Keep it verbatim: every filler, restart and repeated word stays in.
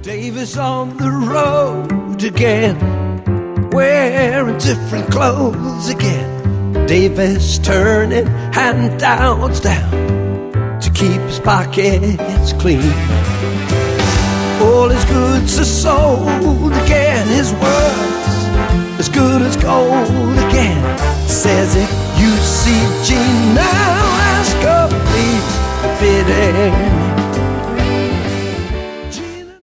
Davis on the road again, wearing different clothes again. Davis turning hand-downs down to keep his pockets clean. All his goods are sold again, his words as good as gold again. Says if you see Gene now, ask complete bidding.